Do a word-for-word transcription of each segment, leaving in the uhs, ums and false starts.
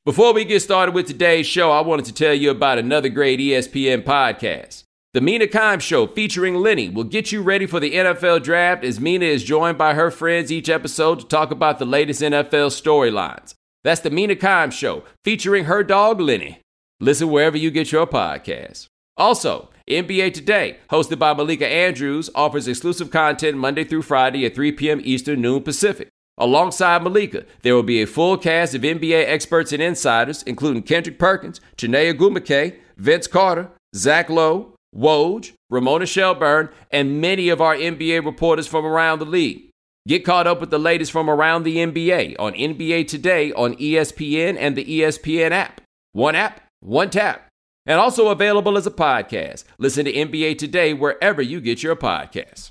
Before we get started with today's show, I wanted to tell you about another great E S P N podcast. The Mina Kimes Show featuring Lenny will get you ready for the N F L Draft as Mina is joined by her friends each episode to talk about the latest N F L storylines. That's the Mina Kimes Show featuring her dog Lenny. Listen wherever you get your podcasts. Also, N B A Today, hosted by Malika Andrews, offers exclusive content Monday through Friday at three p.m. Eastern, noon Pacific. Alongside Malika, there will be a full cast of N B A experts and insiders, including Kendrick Perkins, Chiney Ogwumike, Vince Carter, Zach Lowe, Woj, Ramona Shelburne, and many of our N B A reporters from around the league. Get caught up with the latest from around the N B A on N B A Today on E S P N and the E S P N app. One app, one tap. And also available as a podcast. Listen to N B A Today wherever you get your podcasts.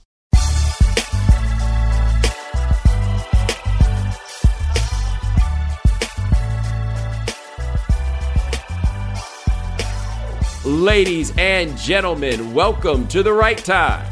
Ladies and gentlemen, welcome to The Right Time.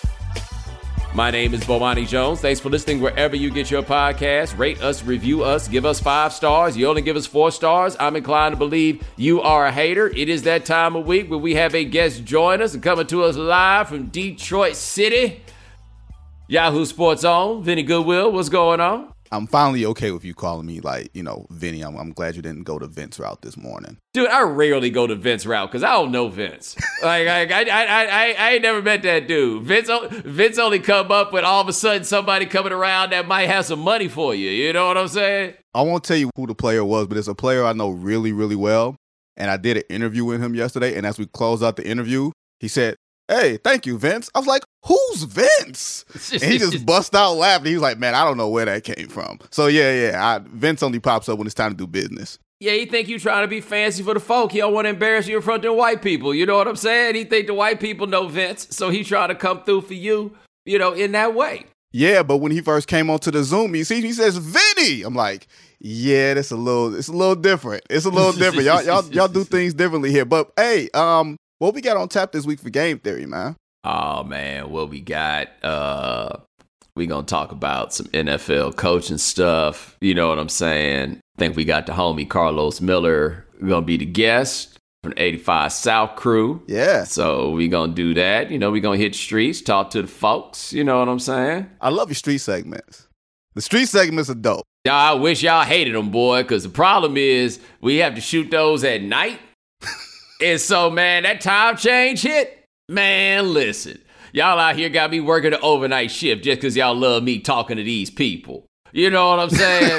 My name is Bomani Jones. Thanks for listening wherever you get your podcast. Rate us, review us, give us five stars. You only give us four stars. I'm inclined to believe you are a hater. It is that time of week where we have a guest join us and coming to us live from Detroit City. Yahoo Sports own, Vinny Goodwill. What's going on? I'm finally okay with you calling me, like, you know, Vinny. I'm, I'm glad you didn't go the Vince route this morning. Dude, I rarely go the Vince route because I don't know Vince. Like, I, I, I, I, I ain't never met that dude. Vince, Vince only come up when all of a sudden somebody coming around that might have some money for you. You know what I'm saying? I won't tell you who the player was, but it's a player I know really, really well. And I did an interview with him yesterday. And as we closed out the interview, he said, "Hey, thank you, Vince." I was like, "Who's Vince?" And he just bust out laughing. He was like, "Man, I don't know where that came from." So yeah, yeah, I, Vince only pops up when it's time to do business. Yeah, he think you trying to be fancy for the folk. He don't want to embarrass you in front of the white people. You know what I'm saying? He think the white people know Vince, so he trying to come through for you, you know, in that way. Yeah, but when he first came onto the Zoom, he sees he says, "Vinny." I'm like, yeah, that's a little, it's a little different. It's a little different. Y'all, y'all, y'all do things differently here. But hey, um. what we got on tap this week for Game Theory, man? Oh, man, what we got, uh, we going to talk about some N F L coaching stuff. You know what I'm saying? I think we got the homie Carlos Miller going to be the guest from eighty-five South crew. Yeah. So we going to do that. You know, we going to hit the streets, talk to the folks. You know what I'm saying? I love your street segments. The street segments are dope. I wish y'all hated them, boy, because the problem is we have to shoot those at night. And so, man, that time change hit, man, listen. Y'all out here got me working the overnight shift just because y'all love me talking to these people. You know what I'm saying?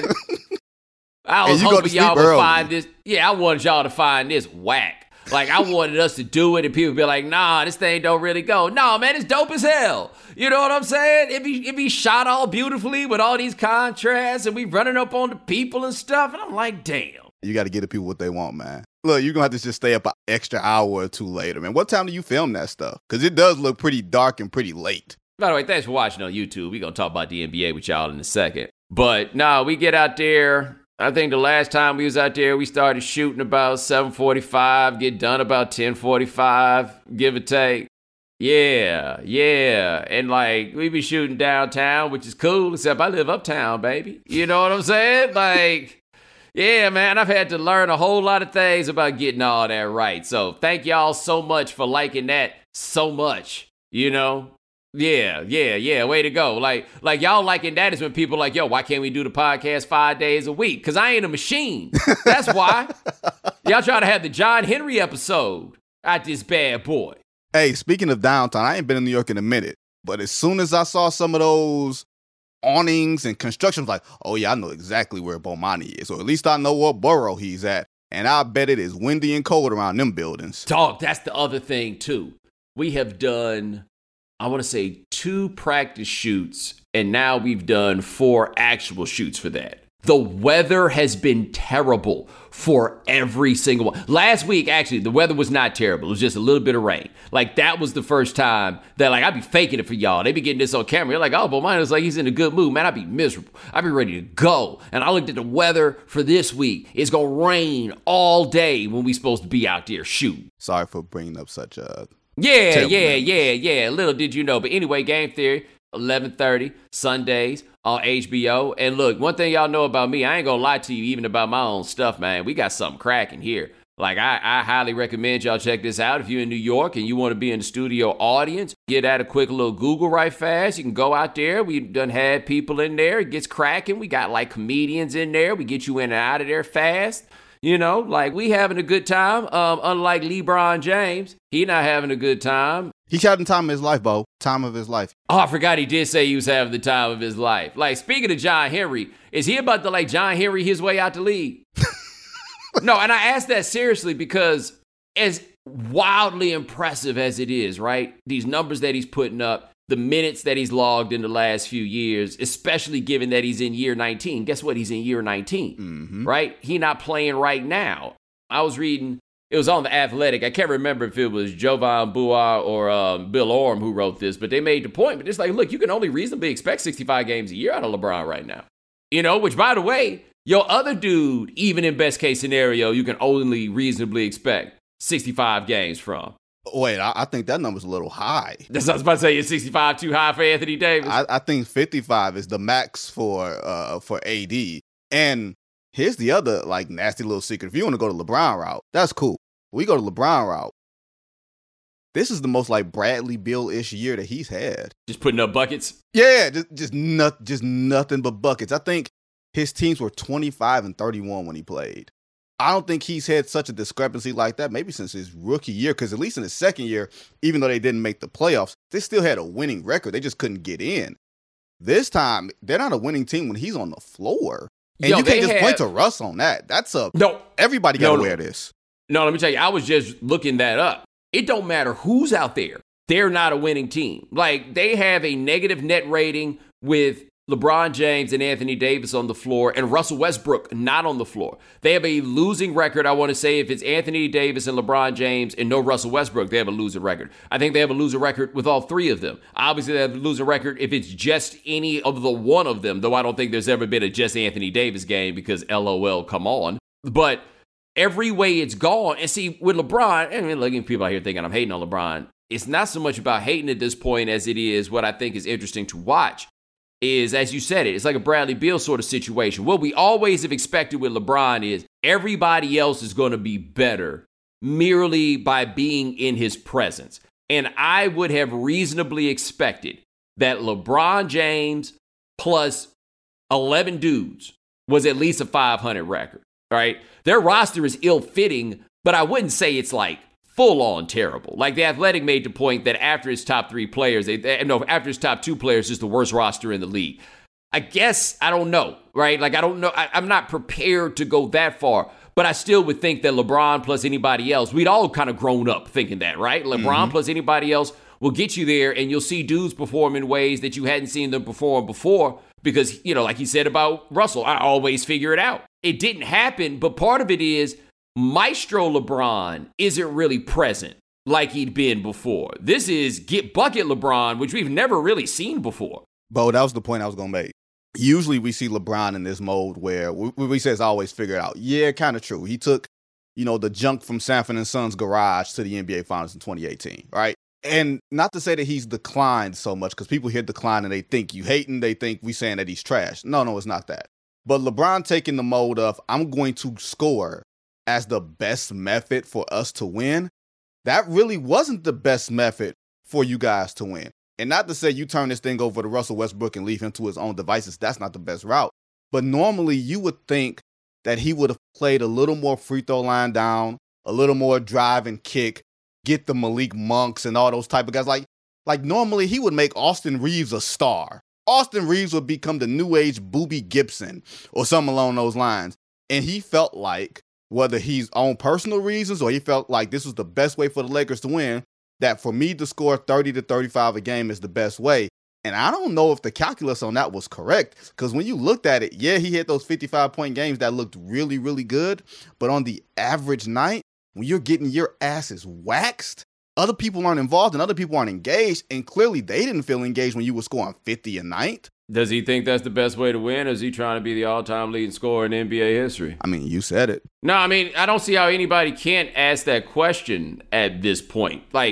I was hoping y'all would early. find this. Yeah, I wanted y'all to find this whack. Like, I wanted us to do it and people be like, nah, this thing don't really go. Nah, man, it's dope as hell. You know what I'm saying? It be, it be shot all beautifully with all these contrasts and we running up on the people and stuff. And I'm like, damn. You got to get the people what they want, man. Look, you're going to have to just stay up an extra hour or two later, man. What time do you film that stuff? Because it does look pretty dark and pretty late. By the way, thanks for watching on YouTube. We're going to talk about the N B A with y'all in a second. But, no, we get out there. I think the last time we was out there, we started shooting about seven forty-five, get done about ten forty-five, give or take. Yeah, yeah. And, like, we be shooting downtown, which is cool, except I live uptown, baby. You know what I'm saying? Like... yeah, man, I've had to learn a whole lot of things about getting all that right. So thank y'all so much for liking that so much, you know? Yeah, yeah, yeah, way to go. Like, like y'all liking that is when people are like, yo, why can't we do the podcast five days a week? Because I ain't a machine. That's why. Y'all try to have the John Henry episode at this bad boy. Hey, speaking of downtown, I ain't been in New York in a minute. But as soon as I saw some of those awnings and construction, like, oh yeah, I know exactly where Bomani is, or at least I know what borough he's at, and I bet it is windy and cold around them buildings. Dog, that's the other thing too. We have done, I want to say, two practice shoots, and now we've done four actual shoots for that. The weather has been terrible for every single one. Last week, actually, the weather was not terrible. It was just a little bit of rain. Like, that was the first time that, like, I'd be faking it for y'all. They be getting this on camera. You're like, oh, but mine is like, he's in a good mood. Man, I'd be miserable. I'd be ready to go. And I looked at the weather for this week. It's going to rain all day when we supposed to be out there shooting. Sorry for bringing up such a... Yeah, yeah, yeah, yeah. Little did you know. But anyway, Game Theory, eleven thirty, Sundays on H B O. And look, one thing y'all know about me, I ain't gonna lie to you even about my own stuff, man. We got something cracking here. Like, I, I highly recommend y'all check this out. If you're in New York and you want to be in the studio audience, get at a quick little Google right fast. You can go out there. We done had people in there. It gets cracking. We got, like, comedians in there. We get you in and out of there fast. You know, like, we having a good time. Um, unlike LeBron James, he not having a good time. He's having the time of his life, Bo. Time of his life. Oh, I forgot he did say he was having the time of his life. Like, speaking of John Henry, is he about to, like, John Henry his way out the league? No, and I ask that seriously because as wildly impressive as it is, right? These numbers that he's putting up, the minutes that he's logged in the last few years, especially given that he's in year nineteen. Guess what? He's in year nineteen, mm-hmm. right? He not playing right now. I was reading, it was on The Athletic. I can't remember if it was Jovan Buah or um, Bill Orm who wrote this, but they made the point. But it's like, look, you can only reasonably expect sixty-five games a year out of LeBron right now. You know, which, by the way, your other dude, even in best case scenario, you can only reasonably expect sixty-five games from. Wait, I, I think that number's a little high. That's what I was about to say. Is sixty-five too high for Anthony Davis? I, I think fifty-five is the max for uh, for A D. And here's the other like nasty little secret. If you want to go to LeBron route, that's cool. We go to LeBron route. This is the most like Bradley Beal-ish year that he's had. Just putting up buckets? Yeah, just just, not, just nothing but buckets. I think his teams were twenty-five and thirty-one when he played. I don't think he's had such a discrepancy like that maybe since his rookie year, because at least in his second year, even though they didn't make the playoffs, they still had a winning record. They just couldn't get in. This time, they're not a winning team when he's on the floor. And Yo, you can't just have... point to Russ on that. That's a... No. Everybody got to no, wear this. No, let me tell you, I was just looking that up. It don't matter who's out there. They're not a winning team. Like, they have a negative net rating with LeBron James and Anthony Davis on the floor and Russell Westbrook not on the floor. They have a losing record, I want to say, if it's Anthony Davis and LeBron James and no Russell Westbrook, they have a losing record. I think they have a losing record with all three of them. Obviously, they have a losing record if it's just any of the one of them, though I don't think there's ever been a just Anthony Davis game because LOL, come on. But every way it's gone, and see, with LeBron, I mean, looking people out here thinking I'm hating on LeBron, it's not so much about hating at this point as it is what I think is interesting to watch. Is, as you said it, it's like a Bradley Beal sort of situation. What we always have expected with LeBron is everybody else is going to be better merely by being in his presence. And I would have reasonably expected that LeBron James plus eleven dudes was at least a five hundred record, right? Their roster is ill-fitting, but I wouldn't say it's like full-on terrible. Like, The Athletic made the point that after his top three players, they, they, no, after his top two players is the worst roster in the league. I guess, I don't know, right? Like, I don't know. I, I'm not prepared to go that far, but I still would think that LeBron plus anybody else, we'd all kind of grown up thinking that, right? LeBron mm-hmm. plus anybody else will get you there, and you'll see dudes perform in ways that you hadn't seen them perform before because, you know, like he said about Russell, I always figure it out. It didn't happen, but part of it is Maestro LeBron isn't really present like he'd been before. This is get bucket LeBron, which we've never really seen before. Bo, that was the point I was going to make. Usually we see LeBron in this mode where we, we says always figure it out. Yeah, kind of true. He took, you know, the junk from Sanford and Sons garage to the N B A Finals in twenty eighteen, right? And not to say that he's declined so much, because people hear decline and they think you hating, they think we saying that he's trash. No, no, it's not that. But LeBron taking the mode of I'm going to score as the best method for us to win, that really wasn't the best method for you guys to win. And not to say you turn this thing over to Russell Westbrook and leave him to his own devices. That's not the best route. But normally you would think that he would have played a little more free throw line down, a little more drive and kick, get the Malik Monks and all those type of guys. Like, like normally he would make Austin Reeves a star. Austin Reeves would become the new age Boobie Gibson or something along those lines. And he felt like, whether he's on personal reasons or he felt like this was the best way for the Lakers to win, that for me to score thirty to thirty-five a game is the best way. And I don't know if the calculus on that was correct, because when you looked at it, yeah, he had those fifty-five point games that looked really, really good. But on the average night, when you're getting your asses waxed, other people aren't involved and other people aren't engaged. And clearly they didn't feel engaged when you were scoring fifty a night. Does he think that's the best way to win, or is he trying to be the all-time leading scorer in N B A history? I mean, you said it. No, I mean, I don't see how anybody can't ask that question at this point. Like,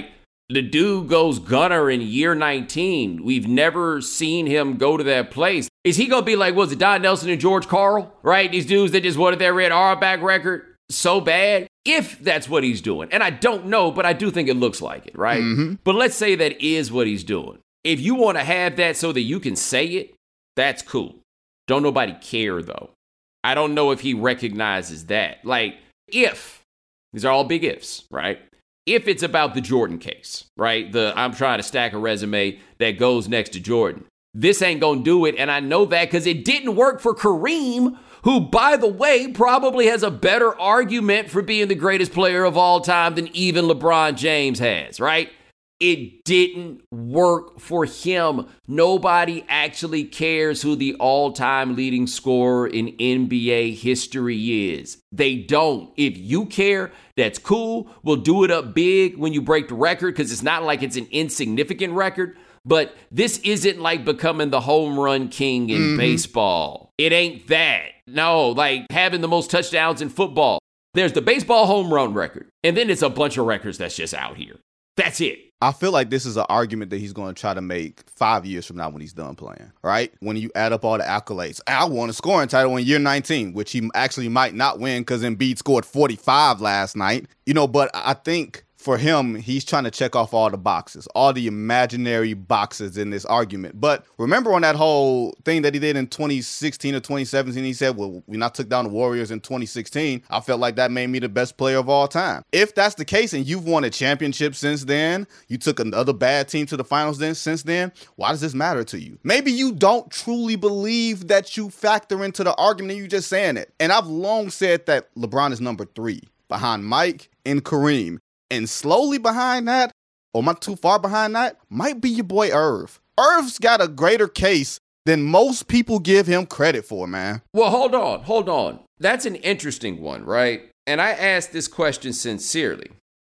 The dude goes gunner in year nineteen. We've never seen him go to that place. Is he going to be like, was it Don Nelson and George Karl, right? These dudes that just wanted their Red Auerbach record so bad? If that's what he's doing. And I don't know, but I do think it looks like it, right? Mm-hmm. But let's say that is what he's doing. If you want to have that so that you can say it, that's cool. Don't nobody care, though. I don't know if he recognizes that. Like, if, these are all big ifs, right? If it's about the Jordan case, right? The I'm trying to stack a resume that goes next to Jordan. This ain't gonna do it, and I know that because it didn't work for Kareem, who, by the way, probably has a better argument for being the greatest player of all time than even LeBron James has, right? It didn't work for him. Nobody actually cares who the all-time leading scorer in N B A history is. They don't. If you care, that's cool. We'll do it up big when you break the record because it's not like it's an insignificant record. But this isn't like becoming the home run king in mm-hmm. baseball. It ain't that. No, like having the most touchdowns in football. There's the baseball home run record. And then it's a bunch of records that's just out here. That's it. I feel like this is an argument that he's going to try to make five years from now when he's done playing, right? When you add up all the accolades. I won a scoring title in year nineteen, which he actually might not win because Embiid scored forty-five last night. You know, but I think for him, he's trying to check off all the boxes, all the imaginary boxes in this argument. But remember on that whole thing that he did in twenty sixteen or twenty seventeen, he said, well, we not took down the Warriors in twenty sixteen. I felt like that made me the best player of all time. If that's the case and you've won a championship since then, you took another bad team to the finals then since then, why does this matter to you? Maybe you don't truly believe that you factor into the argument, you just saying it. And I've long said that LeBron is number three behind Mike and Kareem. And slowly behind that, or not too far behind that, might be your boy Irv. Irv's got a greater case than most people give him credit for, man. Well, hold on, hold on. That's an interesting one, right? And I ask this question sincerely.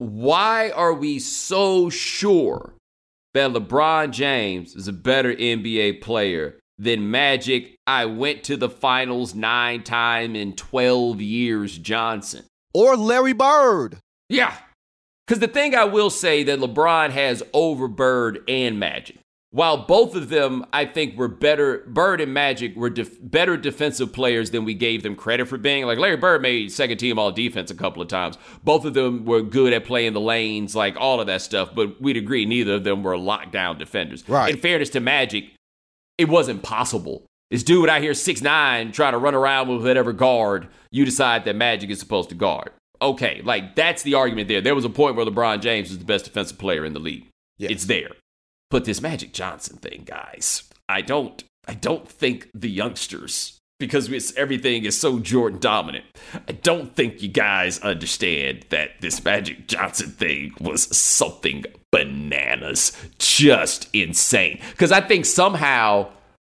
Why are we so sure that LeBron James is a better N B A player than Magic, I went to the finals nine times in twelve years, Johnson? Or Larry Bird. Yeah. Because the thing I will say that LeBron has over Bird and Magic. While both of them, I think, were better, Bird and Magic were def- better defensive players than we gave them credit for being. Like, Larry Bird made second team all defense a couple of times. Both of them were good at playing the lanes, like all of that stuff. But we'd agree neither of them were lockdown defenders. Right. In fairness to Magic, it wasn't possible. This dude out here, six nine, trying to run around with whatever guard you decide that Magic is supposed to guard. Okay, like, that's the argument there. There was a point where LeBron James was the best defensive player in the league. Yes. It's there. But this Magic Johnson thing, guys, I don't, I don't think the youngsters, because it's, everything is so Jordan dominant, I don't think you guys understand that this Magic Johnson thing was something bananas, just insane. Because I think somehow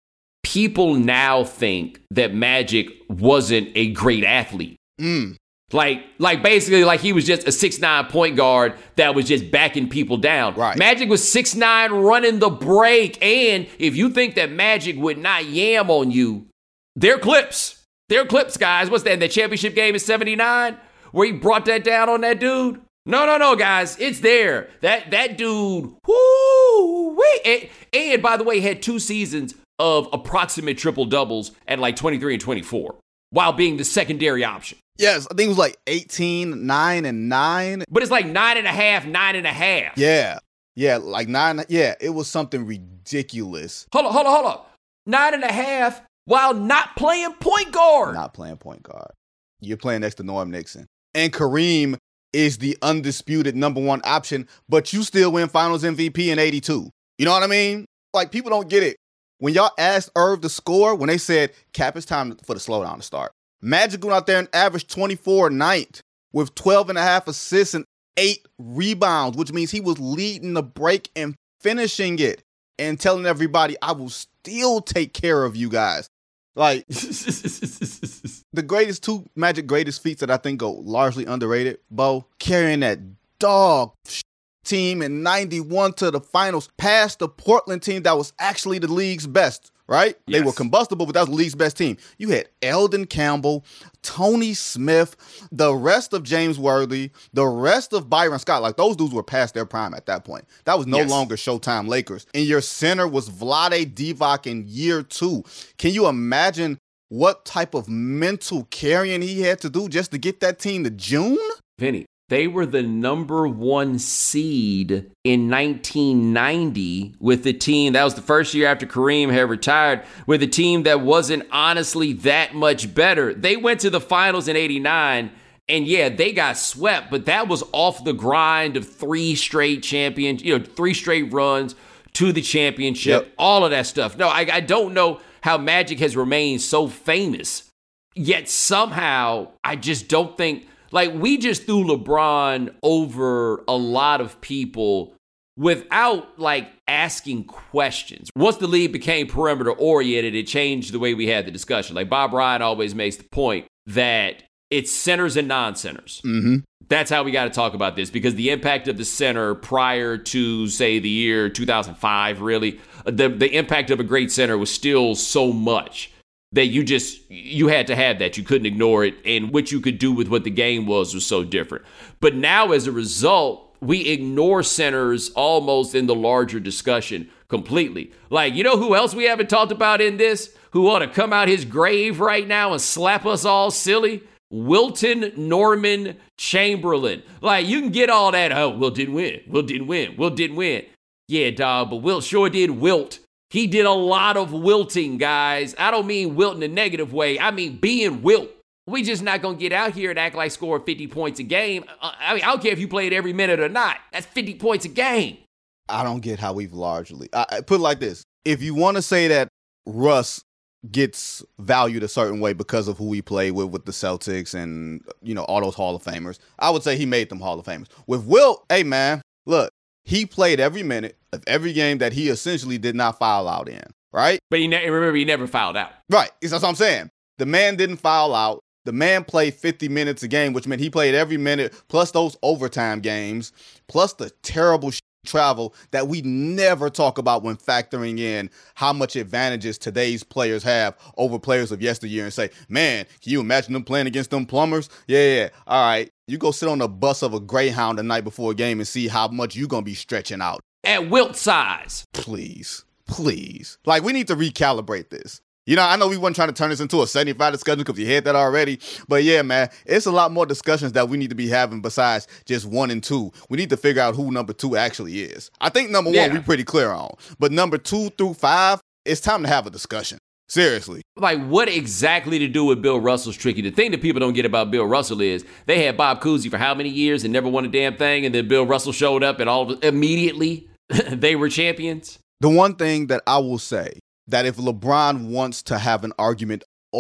people now think that Magic wasn't a great athlete. Mm. Like, like basically, like he was just a six nine point guard that was just backing people down. Right. Magic was six nine running the break. And if you think that Magic would not yam on you, they're clips. They're clips, guys. What's that? In the championship game in seventy-nine? Where he brought that down on that dude? No, no, no, guys. It's there. That that dude, whoo, wait. And, and by the way, had two seasons of approximate triple doubles at like twenty-three and twenty-four while being the secondary option. Yes, I think it was like eighteen, nine, and nine. But it's like nine and a half, nine and a half. Yeah. Yeah, like nine. Yeah, it was something ridiculous. Hold on, hold on, hold on. Nine and a half while not playing point guard. Not playing point guard. You're playing next to Norm Nixon. And Kareem is the undisputed number one option, but you still win finals M V P in eighty-two. You know what I mean? Like, people don't get it. When y'all asked Irv to score, when they said, Cap, it's time for the slowdown to start. Magic went out there and averaged twenty-four a night with twelve and a half assists and eight rebounds, which means he was leading the break and finishing it and telling everybody, I will still take care of you guys. Like, the greatest two Magic greatest feats that I think go largely underrated, Bo, carrying that dog team in ninety-one to the finals past the Portland team that was actually the league's best. right? Yes. They were combustible, but that was the league's best team. You had Eldon Campbell, Tony Smith, the rest of James Worthy, the rest of Byron Scott. Like, those dudes were past their prime at that point. That was no yes. longer Showtime Lakers. And your center was Vlade Divac in year two. Can you imagine what type of mental carrying he had to do just to get that team to June? Vinny, they were the number one seed in nineteen ninety with the team. That was the first year after Kareem had retired, with a team that wasn't honestly that much better. They went to the finals in eighty-nine, and yeah, they got swept, but that was off the grind of three straight champions, you know, three straight runs to the championship, yep. all of that stuff. No, I, I don't know how Magic has remained so famous, yet somehow I just don't think, like, we just threw LeBron over a lot of people without, like, asking questions. Once the league became perimeter oriented, it changed the way we had the discussion. Like, Bob Ryan always makes the point that it's centers and non-centers. Mm-hmm. That's how we got to talk about this, because the impact of the center prior to, say, the year two thousand five, really, the, the impact of a great center was still so much that you just, you had to have that. You couldn't ignore it. And what you could do with what the game was was so different. But now, as a result, we ignore centers almost in the larger discussion completely. Like, you know who else we haven't talked about in this, who ought to come out his grave right now and slap us all silly? Wilton Norman Chamberlain. Like, you can get all that, oh, Wilt didn't win, Wilt didn't win, Wilt didn't win. Yeah, dog, but Wilt sure did wilt. He did a lot of wilting, guys. I don't mean wilt in a negative way. I mean being wilt. We just not going to get out here and act like scoring fifty points a game. I mean, I don't care if you played every minute or not. That's fifty points a game. I don't get how we've largely, I, I put it like this. If you want to say that Russ gets valued a certain way because of who he played with with the Celtics and, you know, all those Hall of Famers, I would say he made them Hall of Famers. With Wilt, hey, man, look, he played every minute of every game that he essentially did not foul out in, right? But he ne- remember, he never fouled out. Right. That's what I'm saying. The man didn't foul out. The man played fifty minutes a game, which meant he played every minute, plus those overtime games, plus the terrible sh- travel that we never talk about when factoring in how much advantages today's players have over players of yesteryear, and say, man, can you imagine them playing against them plumbers? Yeah, yeah. All right. You go sit on the bus of a Greyhound the night before a game and see how much you're going to be stretching out. At Wilt size. Please, please. Like, we need to recalibrate this. You know, I know we weren't trying to turn this into a seventy-five discussion because we had that already. But yeah, man, it's a lot more discussions that we need to be having besides just one and two. We need to figure out who number two actually is. I think number yeah. one, we're pretty clear on. But number two through five, it's time to have a discussion. Seriously. Like, what exactly to do with Bill Russell's tricky? The thing that people don't get about Bill Russell is they had Bob Cousy for how many years and never won a damn thing, and then Bill Russell showed up and all of, immediately they were champions. The one thing that I will say, that if LeBron wants to have an argument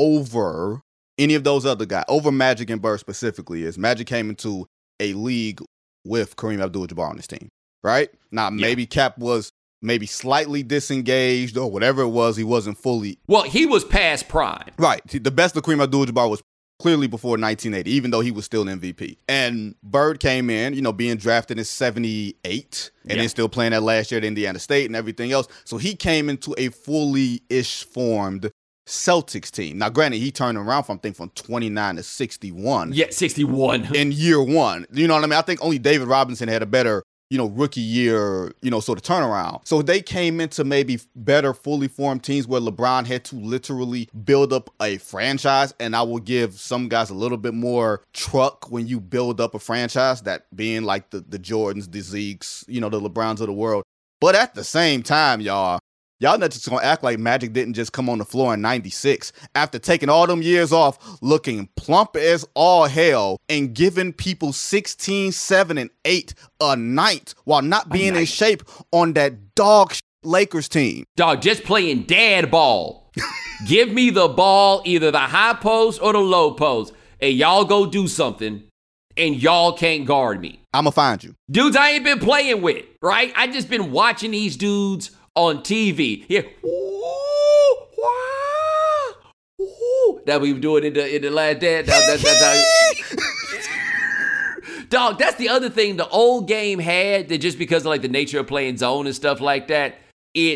over any of those other guys, over Magic and Bird specifically, is Magic came into a league with Kareem Abdul-Jabbar on his team, right? Now, maybe yeah. Cap was maybe slightly disengaged or whatever it was. He wasn't fully. Well, he was past prime. Right. The best of Kareem Abdul-Jabbar was clearly before nineteen eighty, even though he was still M V P. And Bird came in, you know, being drafted in seventy-eight and yeah. then still playing that last year at Indiana State and everything else. So he came into a fully-ish formed Celtics team. Now, granted, he turned around from, I think, from twenty-nine to sixty-one. Yeah, sixty-one. In year one. You know what I mean? I think only David Robinson had a better, you know, rookie year, you know, sort of turnaround. So they came into maybe better fully formed teams where LeBron had to literally build up a franchise. And I will give some guys a little bit more truck when you build up a franchise, that being like the, the Jordans, the Zeeks, you know, the LeBrons of the world. But at the same time, y'all, y'all not just gonna act like Magic didn't just come on the floor in ninety-six after taking all them years off, looking plump as all hell and giving people sixteen, seven, and eight a night while not being in shape on that dog sh- Lakers team. Dog, just playing dad ball. Give me the ball, either the high post or the low post, and y'all go do something, and y'all can't guard me. I'ma find you. Dudes I ain't been playing with, right? I just been watching these dudes on T V. Yeah. Ooh, wow, ooh. That we were doing in the in the last dance. That, that, that's how. Dog, that's the other thing the old game had, that just because of like the nature of playing zone and stuff like that, it's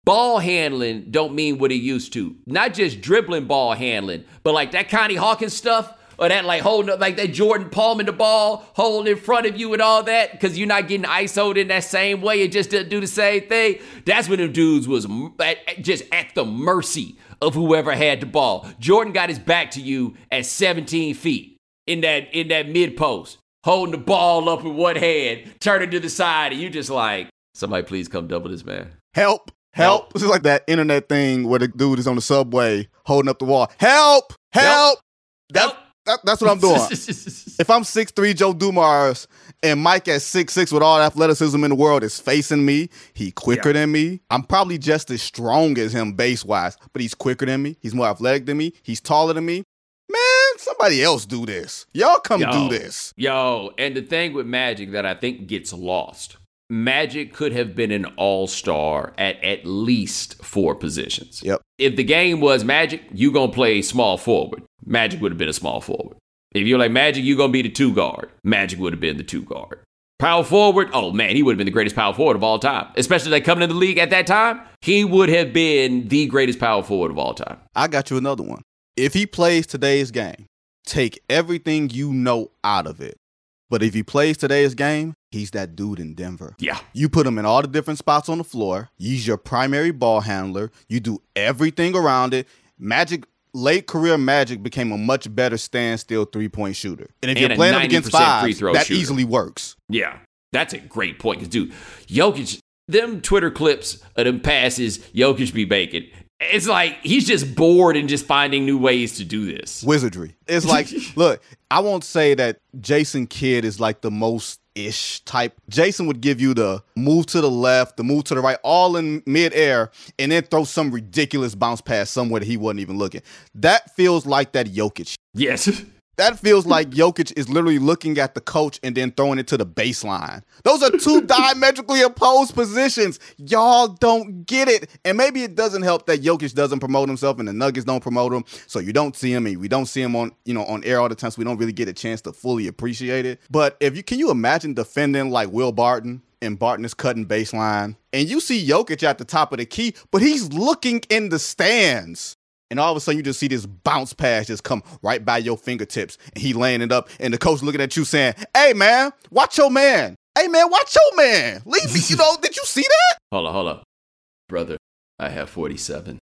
ball handling don't mean what it used to. Not just dribbling ball handling, but like that Connie Hawkins stuff, or that like holding up, like that Jordan palming the ball, holding in front of you and all that, because you're not getting I S O'd in that same way. It just doesn't do the same thing. That's when them dudes was at, just at the mercy of whoever had the ball. Jordan got his back to you at seventeen feet in that in that mid post, holding the ball up with one hand, turning to the side, and you just like, somebody please come double this man. Help. Help. Help. This is like that internet thing where the dude is on the subway holding up the wall. Help. Help. Help. That, Help. That, that's what I'm doing. If I'm six three Joe Dumars and Mike at six six with all the athleticism in the world is facing me, he quicker yeah. than me. I'm probably just as strong as him base-wise, but he's quicker than me. He's more athletic than me. He's taller than me. Man, somebody else do this. Y'all come yo, do this. Yo, and the thing with Magic that I think gets lost, Magic could have been an all-star at at least four positions. Yep. If the game was Magic, you going to play small forward. Magic would have been a small forward. If you're like Magic, you're going to be the two guard. Magic would have been the two guard. Power forward, oh man, he would have been the greatest power forward of all time. Especially like coming in the league at that time, he would have been the greatest power forward of all time. I got you another one. If he plays today's game, take everything you know out of it. But if he plays today's game, he's that dude in Denver. Yeah. You put him in all the different spots on the floor. He's your primary ball handler. You do everything around it. Magic, late career Magic became a much better standstill three-point shooter. And if and you're playing him against five, that shooter. Easily works. Yeah. That's a great point. Because, dude, Jokic, them Twitter clips of them passes Jokic be making, it's like he's just bored and just finding new ways to do this. Wizardry. It's like, look, I won't say that Jason Kidd is like the most ish type. Jason would give you the move to the left, the move to the right, all in midair, and then throw some ridiculous bounce pass somewhere that he wasn't even looking. That feels like that Jokic. Yes. That feels like Jokic is literally looking at the coach and then throwing it to the baseline. Those are two diametrically opposed positions. Y'all don't get it. And maybe it doesn't help that Jokic doesn't promote himself and the Nuggets don't promote him. So you don't see him and we don't see him on, you know, on air all the time. So we don't really get a chance to fully appreciate it. But if you can you imagine defending like Will Barton? And Barton is cutting baseline. And you see Jokic at the top of the key, but he's looking in the stands. And all of a sudden, you just see this bounce pass just come right by your fingertips. And he laying it up. And the coach looking at you saying, hey, man, watch your man. Hey, man, watch your man. Leave me. You know, did you see that? Hold on, hold on. Brother, I have forty-seven.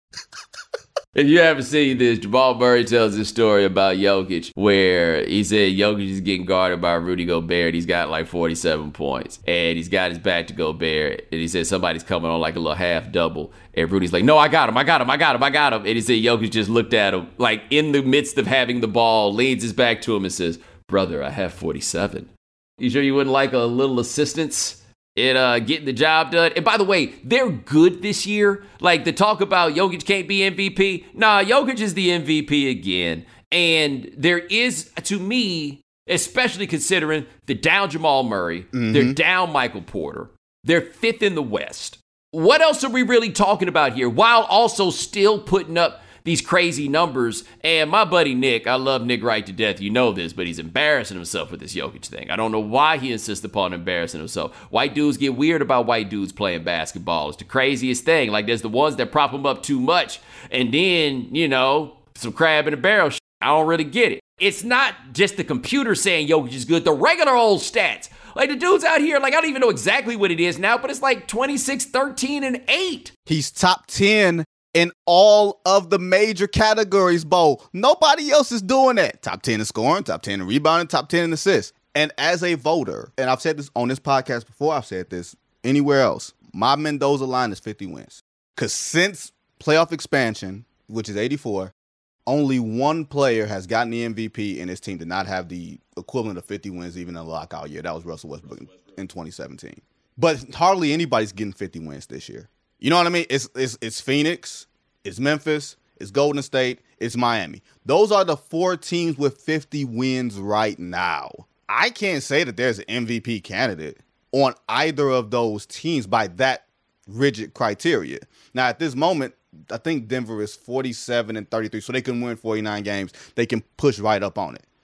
If you haven't seen this, Jamal Murray tells this story about Jokic where he said Jokic is getting guarded by Rudy Gobert. He's got like forty-seven points and he's got his back to Gobert. And he said somebody's coming on like a little half double. And Rudy's like, no, I got him. I got him. I got him. I got him. And he said Jokic just looked at him like in the midst of having the ball, leans his back to him and says, brother, I have forty-seven. You sure you wouldn't like a little assistance in uh, getting the job done? And by the way, they're good this year. Like the talk about Jokic can't be M V P. Nah, Jokic is the M V P again. And there is, to me, especially considering they're down Jamal Murray, mm-hmm. they're down Michael Porter, they're fifth in the West. What else are we really talking about here while also still putting up these crazy numbers? And my buddy Nick, I love Nick Wright to death. You know this, but he's embarrassing himself with this Jokic thing. I don't know why he insists upon embarrassing himself. White dudes get weird about white dudes playing basketball. It's the craziest thing. Like there's the ones that prop him up too much. And then, you know, some crab in a barrel shit. I don't really get it. It's not just the computer saying Jokic is good. The regular old stats. Like the dude's out here, like I don't even know exactly what it is now, but it's like twenty-six, thirteen, and eight. He's top ten in all of the major categories, Bo. Nobody else is doing that. Top ten in scoring, top ten in rebounding, top ten in assists. And as a voter, and I've said this on this podcast before, I've said this anywhere else, my Mendoza line is fifty wins. Because since playoff expansion, which is eighty-four, only one player has gotten the M V P and his team did not have the equivalent of fifty wins even in the lockout year. That was Russell Westbrook in twenty seventeen. But hardly anybody's getting fifty wins this year. You know what I mean? It's it's it's Phoenix, it's Memphis, it's Golden State, it's Miami. Those are the four teams with fifty wins right now. I can't say that there's an M V P candidate on either of those teams by that rigid criteria. Now, at this moment, I think Denver is forty-seven and thirty-three, so they can win forty-nine games. They can push right up on it.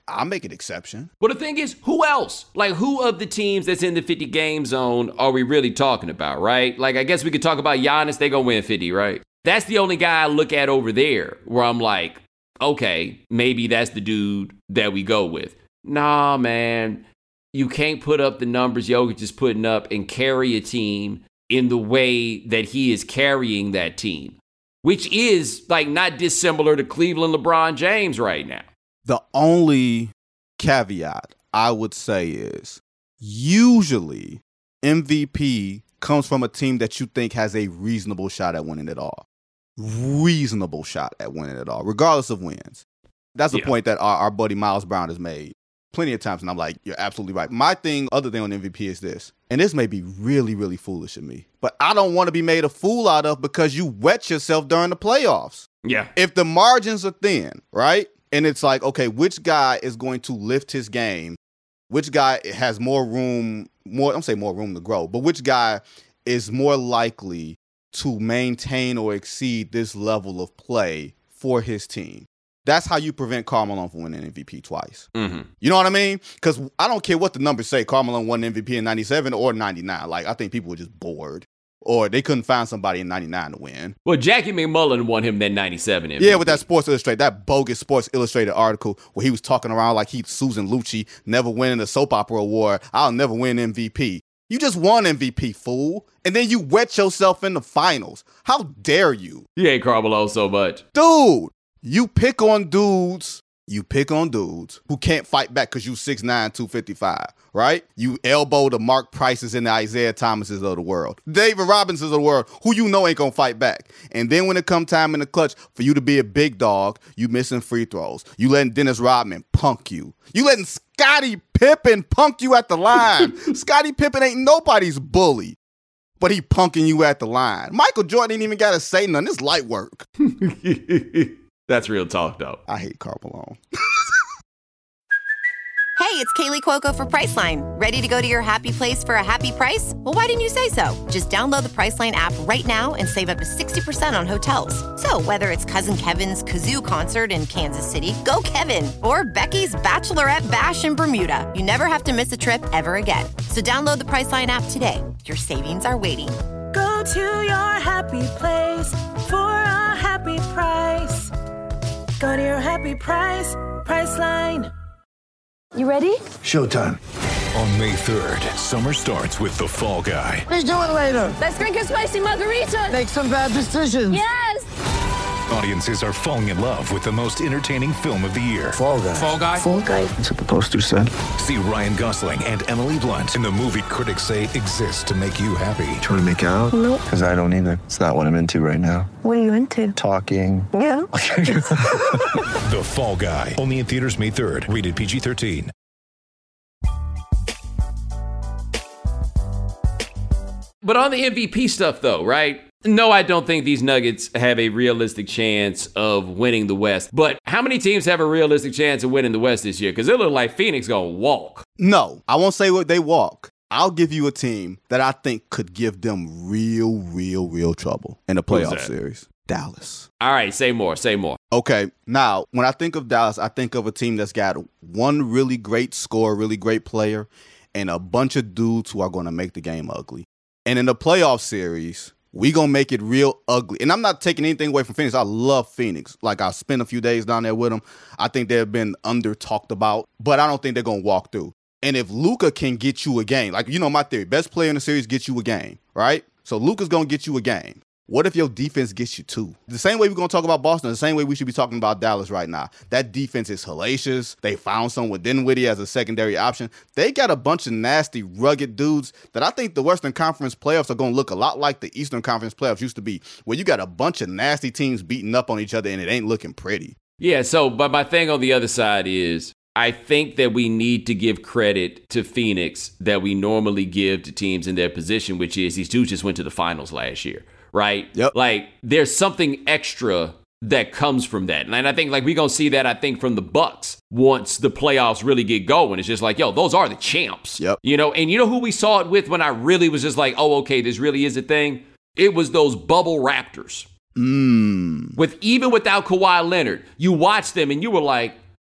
I'll make an exception. But the thing is, who else? Like, who of the teams that's in the fifty-game zone are we really talking about, right? Like, I guess we could talk about Giannis. They're going to win fifty, right? That's the only guy I look at over there where I'm like, okay, maybe that's the dude that we go with. Nah, man. You can't put up the numbers Jokic is putting up and carry a team in the way that he is carrying that team, which is, like, not dissimilar to Cleveland LeBron James right now. The only caveat I would say is usually M V P comes from a team that you think has a reasonable shot at winning it all. Reasonable shot at winning it all, regardless of wins. That's the yeah. point that our, our buddy Miles Brown has made plenty of times, and I'm like, you're absolutely right. My thing, other thing on M V P is this, and this may be really, really foolish of me, but I don't want to be made a fool out of because you wet yourself during the playoffs. Yeah. If the margins are thin, right? And it's like, okay, which guy is going to lift his game? Which guy has more room, more, I'm saying more room to grow, but which guy is more likely to maintain or exceed this level of play for his team? That's how you prevent Karl Malone from winning M V P twice. Mm-hmm. You know what I mean? Because I don't care what the numbers say, Karl Malone won M V P in ninety-seven or ninety-nine. Like, I think people were just bored. Or they couldn't find somebody in ninety-nine to win. Well, Jackie McMullen won him that ninety-seven M V P. Yeah, with that Sports Illustrated, that bogus Sports Illustrated article where he was talking around like he's Susan Lucci, never winning a soap opera award. I'll never win M V P. You just won M V P, fool. And then you wet yourself in the finals. How dare you? You hate Karl Malone so much. Dude, you pick on dudes. You pick on dudes who can't fight back because you six nine, two fifty-five, right? You elbow the Mark Prices and the Isaiah Thomases of the world. David Robinsons of the world, who you know ain't going to fight back. And then when it come time in the clutch for you to be a big dog, you missing free throws. You letting Dennis Rodman punk you. You letting Scottie Pippen punk you at the line. Scottie Pippen ain't nobody's bully, but he punking you at the line. Michael Jordan ain't even got to say nothing. It's light work. That's real talk, though. I hate Karl Malone. Hey, it's Kaylee Cuoco for Priceline. Ready to go to your happy place for a happy price? Well, why didn't you say so? Just download the Priceline app right now and save up to sixty percent on hotels. So whether it's Cousin Kevin's Kazoo Concert in Kansas City, go Kevin, or Becky's Bachelorette Bash in Bermuda, you never have to miss a trip ever again. So download the Priceline app today. Your savings are waiting. Go to your happy place for a happy price. Go to your happy price, Priceline. You ready? Showtime. On May third, summer starts with The Fall Guy. Let's do it later. Let's drink a spicy margarita. Make some bad decisions. Yes. Audiences are falling in love with the most entertaining film of the year. Fall Guy. Fall Guy? Fall Guy. That's what the poster said. See Ryan Gosling and Emily Blunt in the movie critics say exists to make you happy. Trying to make it out? Nope. Because I don't either. It's not what I'm into right now. What are you into? Talking. Yeah. The Fall Guy. Only in theaters May third. Rated P G thirteen. But on the M V P stuff, though, right? No, I don't think these Nuggets have a realistic chance of winning the West. But how many teams have a realistic chance of winning the West this year? Because it looks like Phoenix going to walk. No, I won't say what they walk. I'll give you a team that I think could give them real, real, real trouble in the playoff series. Dallas. All right, say more, say more. Okay, now, when I think of Dallas, I think of a team that's got one really great scorer, really great player, and a bunch of dudes who are going to make the game ugly. And in the playoff series, we going to make it real ugly. And I'm not taking anything away from Phoenix. I love Phoenix. Like, I spent a few days down there with them. I think they've been under-talked about, but I don't think they're going to walk through. And if Luka can get you a game, like, you know my theory, best player in the series gets you a game, right? So Luka's going to get you a game. What if your defense gets you two? The same way we're going to talk about Boston, the same way we should be talking about Dallas right now. That defense is hellacious. They found someone with Dinwiddie as a secondary option. They got a bunch of nasty, rugged dudes that I think the Western Conference playoffs are going to look a lot like the Eastern Conference playoffs used to be, where you got a bunch of nasty teams beating up on each other and it ain't looking pretty. Yeah, so, but my thing on the other side is, I think that we need to give credit to Phoenix that we normally give to teams in their position, which is these dudes just went to the finals last year. Right? Yep. Like, there's something extra that comes from that. And I think, like, we're going to see that, I think, from the Bucks once the playoffs really get going. It's just like, yo, those are the champs. Yep. You know, and you know who we saw it with when I really was just like, oh, okay, this really is a thing? It was those bubble Raptors. Mm. With even without Kawhi Leonard, you watched them and you were like,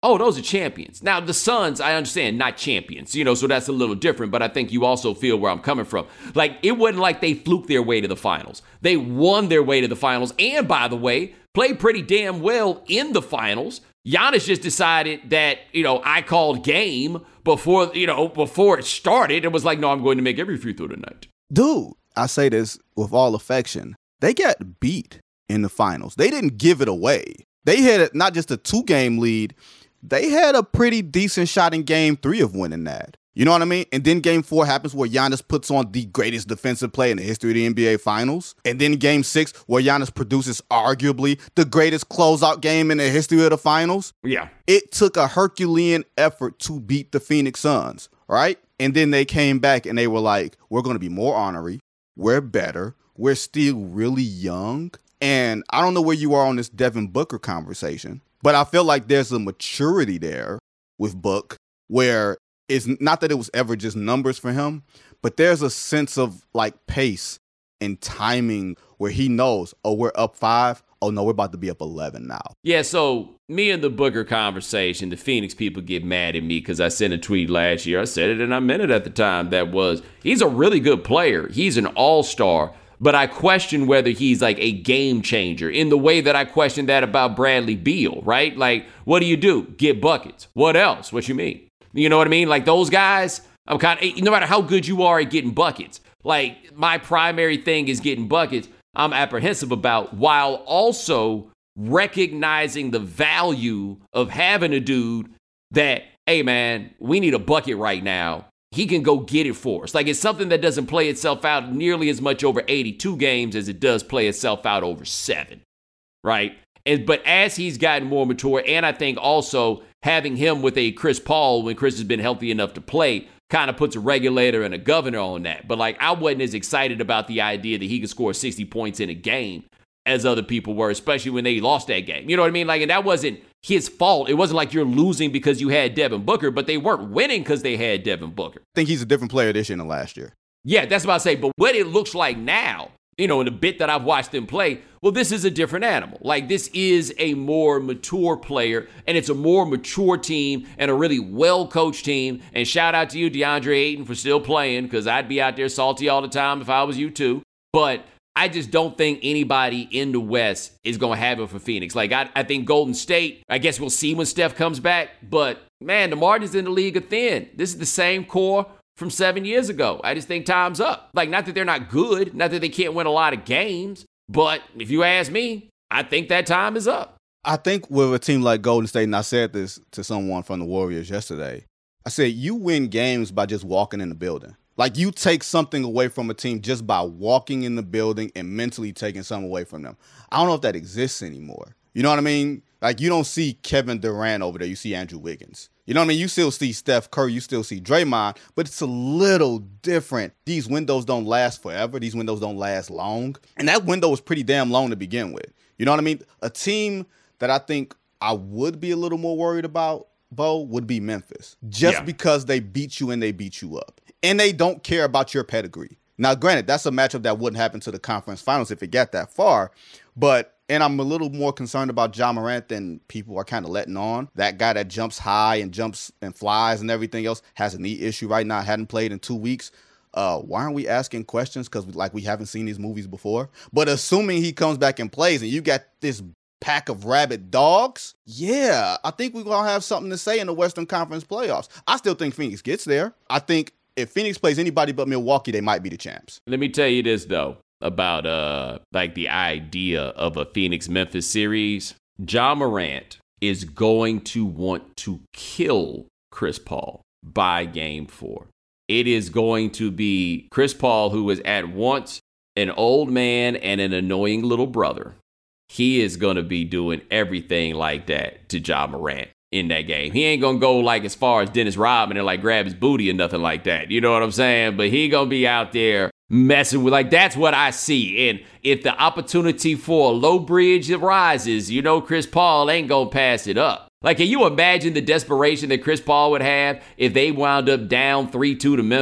oh, those are champions. Now, the Suns, I understand, not champions, you know, so that's a little different, but I think you also feel where I'm coming from. Like, it wasn't like they fluked their way to the finals. They won their way to the finals, and by the way, played pretty damn well in the finals. Giannis just decided that, you know, I called game before, you know, before it started. It was like, no, I'm going to make every free throw tonight. Dude, I say this with all affection. They got beat in the finals. They didn't give it away. They had not just a two-game lead. They had a pretty decent shot in game three of winning that. You know what I mean? And then game four happens where Giannis puts on the greatest defensive play in the history of the N B A Finals. And then game six where Giannis produces arguably the greatest closeout game in the history of the Finals. Yeah. It took a Herculean effort to beat the Phoenix Suns, right? And then they came back and they were like, we're going to be more honorary. We're better. We're still really young. And I don't know where you are on this Devin Booker conversation, but I feel like there's a maturity there with Book where it's not that it was ever just numbers for him, but there's a sense of like pace and timing where he knows, oh, we're up five. Oh, no, we're about to be up eleven now. Yeah, so me and the Booker conversation, the Phoenix people get mad at me because I sent a tweet last year. I said it and I meant it at the time. That was, he's a really good player. He's an all-star. But I question whether he's like a game changer in the way that I questioned that about Bradley Beal, right? Like, what do you do? Get buckets. What else? What you mean? You know what I mean? Like those guys, I'm kind of, no matter how good you are at getting buckets, like my primary thing is getting buckets, I'm apprehensive about, while also recognizing the value of having a dude that, hey man, we need a bucket right now. He can go get it for us. Like, it's something that doesn't play itself out nearly as much over eighty-two games as it does play itself out over seven, right? And but as he's gotten more mature, and I think also having him with a Chris Paul when Chris has been healthy enough to play kind of puts a regulator and a governor on that. But, like, I wasn't as excited about the idea that he could score sixty points in a game as other people were, especially when they lost that game. You know what I mean? Like, and that wasn't his fault. It wasn't like you're losing because you had Devin Booker, but they weren't winning because they had Devin Booker. I think he's a different player this year than last year. Yeah, that's what I say. But what it looks like now, you know, in the bit that I've watched them play, well, this is a different animal. Like, this is a more mature player, and it's a more mature team and a really well-coached team. And shout out to you, DeAndre Ayton, for still playing, because I'd be out there salty all the time if I was you too. But I just don't think anybody in the West is going to have it for Phoenix. Like, I, I think Golden State, I guess we'll see when Steph comes back. But, man, the margins in the league are thin. This is the same core from seven years ago. I just think time's up. Like, not that they're not good, not that they can't win a lot of games. But if you ask me, I think that time is up. I think with a team like Golden State, and I said this to someone from the Warriors yesterday, I said, you win games by just walking in the building. Like, you take something away from a team just by walking in the building and mentally taking something away from them. I don't know if that exists anymore. You know what I mean? Like, you don't see Kevin Durant over there. You see Andrew Wiggins. You know what I mean? You still see Steph Curry. You still see Draymond, but it's a little different. These windows don't last forever. These windows don't last long. And that window was pretty damn long to begin with. You know what I mean? A team that I think I would be a little more worried about, Bo, would be Memphis. Just yeah. because they beat you and they beat you up. And they don't care about your pedigree. Now, granted, that's a matchup that wouldn't happen to the conference finals if it got that far. But, and I'm a little more concerned about Ja Morant than people are kind of letting on. That guy that jumps high and jumps and flies and everything else has a knee issue right now. Hadn't played in two weeks. Uh, why aren't we asking questions? Because, like, we haven't seen these movies before. But assuming he comes back and plays and you got this pack of rabid dogs, yeah, I think we're going to have something to say in the Western Conference playoffs. I still think Phoenix gets there. I think if Phoenix plays anybody but Milwaukee, they might be the champs. Let me tell you this, though, about uh like the idea of a Phoenix-Memphis series. Ja Morant is going to want to kill Chris Paul by game four. It is going to be Chris Paul, who is at once an old man and an annoying little brother. He is going to be doing everything like that to Ja Morant in that game. He ain't going to go like as far as Dennis Rodman and like grab his booty or nothing like that. You know what I'm saying? But he going to be out there messing with, like, that's what I see. And if the opportunity for a low bridge rises, you know, Chris Paul ain't going to pass it up. Like, can you imagine the desperation that Chris Paul would have if they wound up down three two to Memphis?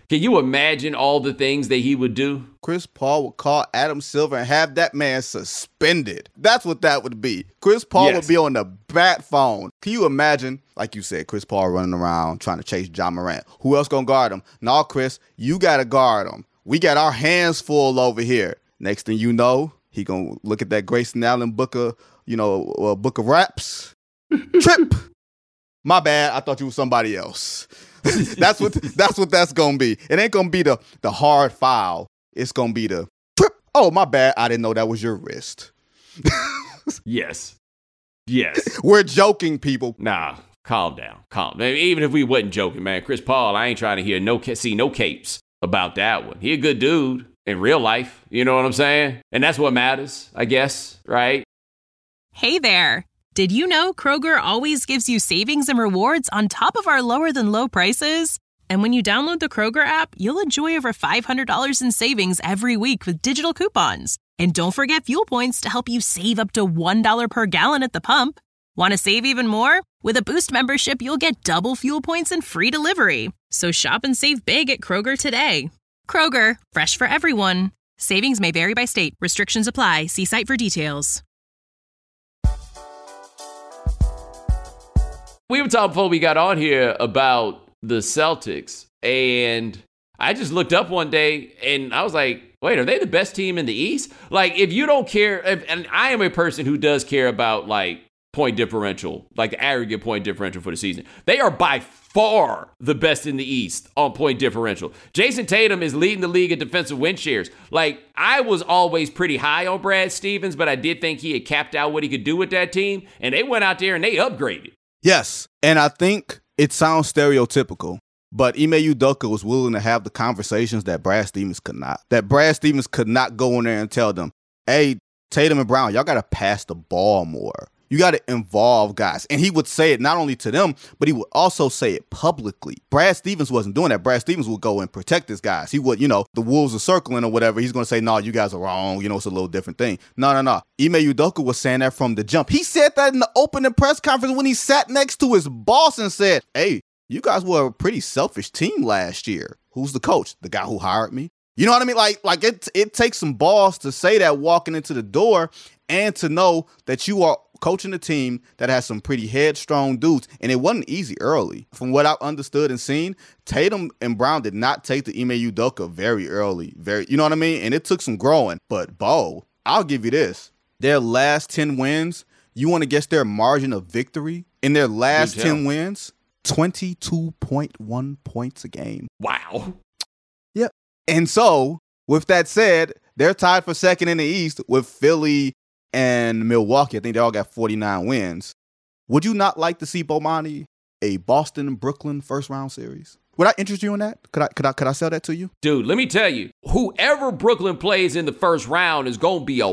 Can you imagine all the things that he would do? Chris Paul would call Adam Silver and have that man suspended. That's what that would be. Chris Paul Yes. would be on the bat phone. Can you imagine, like you said, Chris Paul running around trying to chase John Morant? Who else gonna guard him? No, Chris, you gotta guard him. We got our hands full over here. Next thing you know, he gonna look at that Grayson Allen book of, you know, uh, book of raps. Trip. My bad. I thought you was somebody else. that's what that's what that's gonna be. It ain't gonna be the the hard foul. It's gonna be the trip. Oh, my bad. I didn't know that was your wrist. Yes. Yes. We're joking, people. Nah, calm down. Calm. Even if we wasn't joking, man, Chris Paul, I ain't trying to hear no see no capes about that one. He a good dude in real life. You know what I'm saying? And that's what matters, I guess, right? Hey there. Did you know Kroger always gives you savings and rewards on top of our lower than low prices? And when you download the Kroger app, you'll enjoy over five hundred dollars in savings every week with digital coupons. And don't forget fuel points to help you save up to one dollar per gallon at the pump. Want to save even more? With a Boost membership, you'll get double fuel points and free delivery. So shop and save big at Kroger today. Kroger, fresh for everyone. Savings may vary by state. Restrictions apply. See site for details. We were talking before we got on here about the Celtics, and I just looked up one day and I was like, wait, are they the best team in the East? Like, if you don't care, if, and I am a person who does care about like point differential, like the aggregate point differential for the season. They are by far the best in the East on point differential. Jason Tatum is leading the league in defensive win shares. Like, I was always pretty high on Brad Stevens, but I did think he had capped out what he could do with that team, and they went out there and they upgraded. Yes, and I think it sounds stereotypical, but Ime Udoka was willing to have the conversations that Brad Stevens could not. That Brad Stevens could not go in there and tell them, hey, Tatum and Brown, y'all got to pass the ball more. You got to involve guys. And he would say it not only to them, but he would also say it publicly. Brad Stevens wasn't doing that. Brad Stevens would go and protect his guys. He would, you know, the Wolves are circling or whatever. He's going to say, no, you guys are wrong. You know, it's a little different thing. No, no, no. Ime Udoka was saying that from the jump. He said that in the opening press conference when he sat next to his boss and said, hey, you guys were a pretty selfish team last year. Who's the coach? The guy who hired me. You know what I mean? Like, like it, it takes some balls to say that walking into the door and to know that you are coaching a team that has some pretty headstrong dudes. And it wasn't easy early. From what I've understood and seen, Tatum and Brown did not take the Ime Udoka very early. Very, you know what I mean? And it took some growing. But, Bo, I'll give you this. Their last ten wins, you want to guess their margin of victory? In their last ten wins, twenty-two point one points a game. Wow. Yep. And so, with that said, they're tied for second in the East with Philly and Milwaukee. I think they all got forty-nine wins. Would you not like to see Bomani a Boston-Brooklyn first-round series? Would I interest you in that? Could I, could I, could I sell that to you? Dude, let me tell you, whoever Brooklyn plays in the first round is going to be a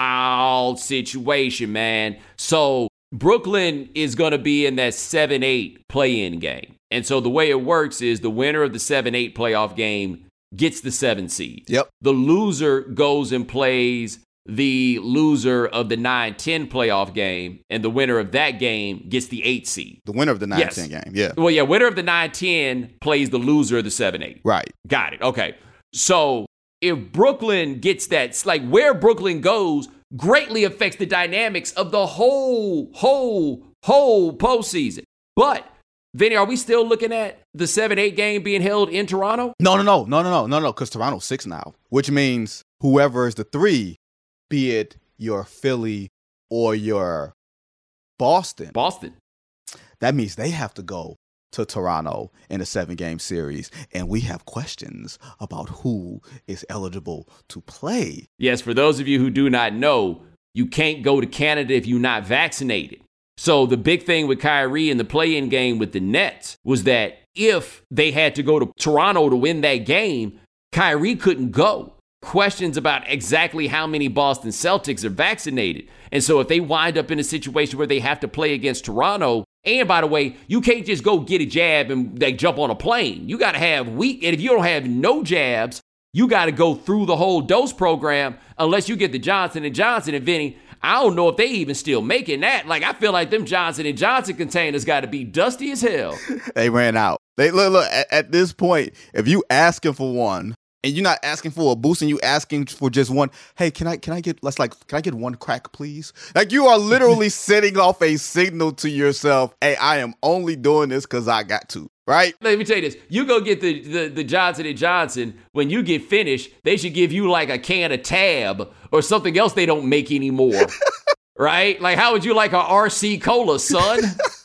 wild situation, man. So Brooklyn is going to be in that seven eight play-in game. And so the way it works is the winner of the seven eight playoff game gets the seven seed. Yep. The loser goes and plays the loser of the nine ten playoff game, and the winner of that game gets the eight seed. The winner of the nine ten yes. game, yeah. Well, yeah, winner of the nine ten plays the loser of the seven eight. Right. Got it. Okay. So if Brooklyn gets that, like where Brooklyn goes greatly affects the dynamics of the whole, whole, whole postseason. But Vinny, are we still looking at the seven eight game being held in Toronto? No, no, no, no, no, no, no, no, because Toronto's six now, which means whoever is the three, be it your Philly or your Boston. Boston. That means they have to go to Toronto in a seven-game series, and we have questions about who is eligible to play. Yes, for those of you who do not know, you can't go to Canada if you're not vaccinated. So the big thing with Kyrie in the play-in game with the Nets was that if they had to go to Toronto to win that game, Kyrie couldn't go. Questions about exactly how many Boston Celtics are vaccinated. And so if they wind up in a situation where they have to play against Toronto, and by the way, you can't just go get a jab and like jump on a plane. You got to have weak, and if you don't have no jabs, you got to go through the whole dose program unless you get the Johnson and Johnson. And Vinny, I don't know if they even still making that. Like, I feel like them Johnson and Johnson containers got to be dusty as hell. They ran out. They look, look at, at this point, if you asking for one and you're not asking for a boost and you asking for just one, hey, can I can I get let's like can I get one crack, please? Like you are literally setting off a signal to yourself, hey, I am only doing this because I got to. Right? Let me tell you this. You go get the, the, the Johnson and Johnson. When you get finished, they should give you like a can of Tab or something else they don't make anymore. Right? Like, how would you like a R C Cola, son?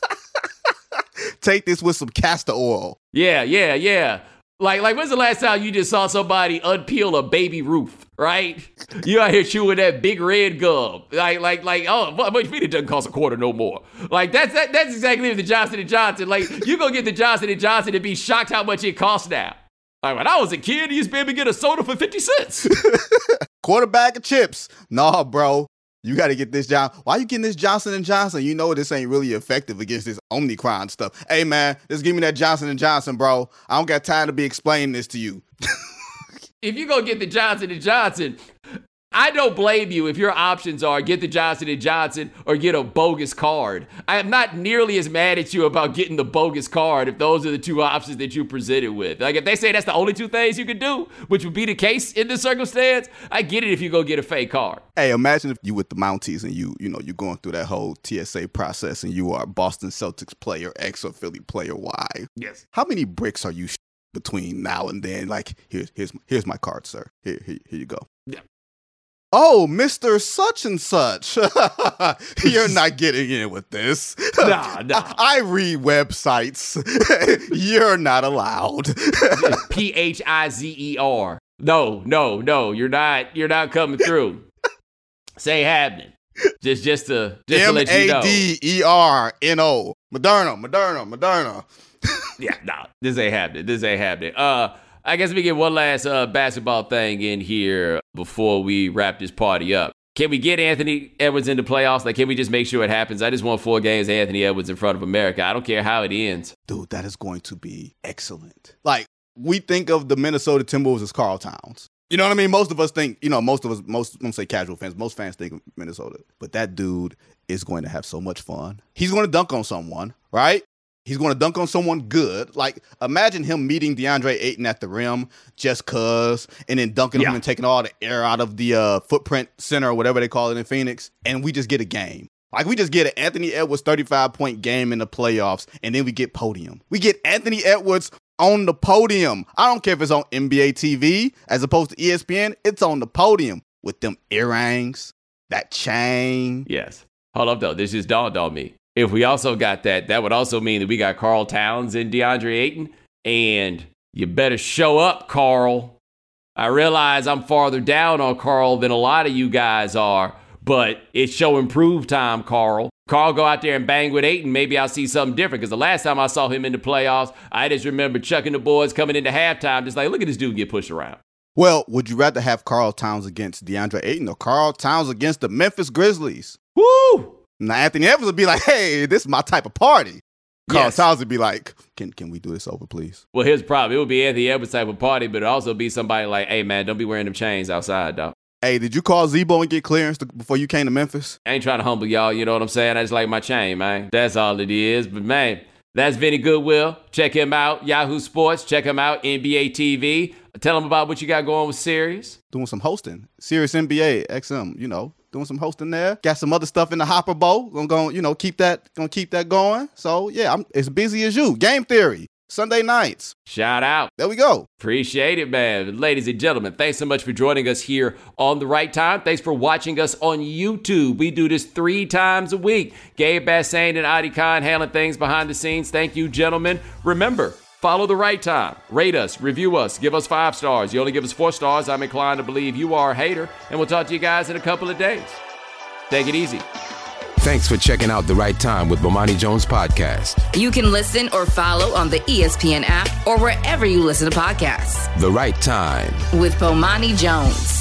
Take this with some castor oil. Yeah, yeah, yeah. Like, like, when's the last time you just saw somebody unpeel a Baby Ruth, right? You out here chewing that big red gum. Like, like, like, oh, much feed it doesn't cost a quarter no more. Like, that's that, that's exactly the Johnson and Johnson. Like, you go get the Johnson and Johnson and be shocked how much it costs now. Like, when I was a kid, you used to be able to get a soda for fifty cents. Quarter bag of chips. Nah, bro. You got to get this John. Why you getting this Johnson and Johnson? You know this ain't really effective against this Omicron stuff. Hey, man, just give me that Johnson and Johnson, bro. I don't got time to be explaining this to you. If you go get the Johnson and Johnson, I don't blame you if your options are get the Johnson and Johnson or get a bogus card. I am not nearly as mad at you about getting the bogus card if those are the two options that you presented with. Like if they say that's the only two things you can do, which would be the case in this circumstance, I get it if you go get a fake card. Hey, imagine if you with the Mounties and you, you know, you're going through that whole T S A process and you are Boston Celtics player X or Philly player Y. Yes. How many bricks are you sh- between now and then? Like, here's here's here's my card, sir. Here, here, here you go. Yeah. Oh, Mister Such and Such. You're not getting in with this. Nah, nah. I, I read websites. You're not allowed. P H I Z E R. No, no, no. You're not. You're not coming through. Say happening. Just, just to, just to let you know. M A D E R N O. Moderna, Moderna, Moderna. Yeah, no, nah, this ain't happening. This ain't happening. Uh. I guess we get one last uh, basketball thing in here before we wrap this party up. Can we get Anthony Edwards into playoffs? Like, can we just make sure it happens? I just want four games of Anthony Edwards in front of America. I don't care how it ends. Dude, that is going to be excellent. Like, we think of the Minnesota Timberwolves as Karl Towns. You know what I mean? Most of us think, you know, most of us, most, I'm going to say casual fans, most fans think of Minnesota. But that dude is going to have so much fun. He's going to dunk on someone, right? He's going to dunk on someone good. Like, imagine him meeting DeAndre Ayton at the rim just cuz, and then dunking yeah. him and taking all the air out of the uh, footprint center or whatever they call it in Phoenix. And we just get a game. Like, we just get an Anthony Edwards thirty-five point game in the playoffs, and then we get podium. We get Anthony Edwards on the podium. I don't care if it's on N B A T V as opposed to E S P N. It's on the podium with them earrings, that chain. Yes. Hold up, though. This just dawned on me. If we also got that, that would also mean that we got Karl Towns and DeAndre Ayton. And you better show up, Karl. I realize I'm farther down on Karl than a lot of you guys are, but it's show improve time, Karl. Karl, go out there and bang with Ayton. Maybe I'll see something different. Because the last time I saw him in the playoffs, I just remember chucking the boys coming into halftime, just like, look at this dude get pushed around. Well, would you rather have Karl Towns against DeAndre Ayton or Karl Towns against the Memphis Grizzlies? Woo! Now, Anthony Evans would be like, hey, this is my type of party. Karl Yes. Towns would be like, can can we do this over, please? Well, here's the problem. It would be Anthony Edwards type of party, but it'd also be somebody like, hey, man, don't be wearing them chains outside, dog. Hey, did you call Zebo and get clearance to, before you came to Memphis? I ain't trying to humble y'all, you know what I'm saying? I just like my chain, man. That's all it is. But, man, that's Vinny Goodwill. Check him out. Yahoo Sports. Check him out. N B A T V. Tell him about what you got going with Sirius. Doing some hosting. Sirius N B A, X M, you know. Doing some hosting there. Got some other stuff in the hopper bowl. I'm going to, you know, keep that, gonna keep that going. So, yeah, I'm as busy as you. Game Theory, Sunday nights. Shout out. There we go. Appreciate it, man. Ladies and gentlemen, thanks so much for joining us here on The Right Time. Thanks for watching us on YouTube. We do this three times a week. Gabe Bassane and Adi Khan handling things behind the scenes. Thank you, gentlemen. Remember, follow The Right Time. Rate us, review us, give us five stars. You only give us four stars, I'm inclined to believe you are a hater. And we'll talk to you guys in a couple of days. Take it easy. Thanks for checking out The Right Time with Bomani Jones podcast. You can listen or follow on the E S P N app or wherever you listen to podcasts. The Right Time with Bomani Jones.